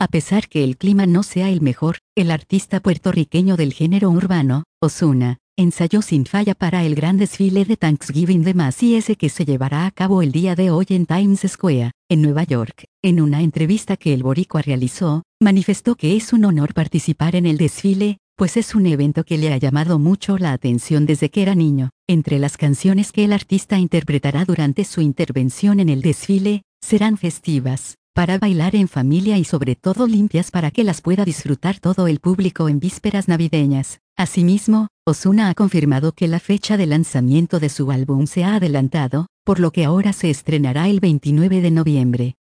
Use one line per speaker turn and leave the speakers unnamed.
A pesar que el clima no sea el mejor, el artista puertorriqueño del género urbano, Ozuna, ensayó sin falla para el gran desfile de Thanksgiving de Macy's que se llevará a cabo el día de hoy en Times Square, en Nueva York. En una entrevista que el boricua realizó, manifestó que es un honor participar en el desfile, pues es un evento que le ha llamado mucho la atención desde que era niño. Entre las canciones que el artista interpretará durante su intervención en el desfile, serán festivas, para bailar en familia y sobre todo limpias para que las pueda disfrutar todo el público en vísperas navideñas. Asimismo, Ozuna ha confirmado que la fecha de lanzamiento de su álbum se ha adelantado, por lo que ahora se estrenará el 29 de noviembre.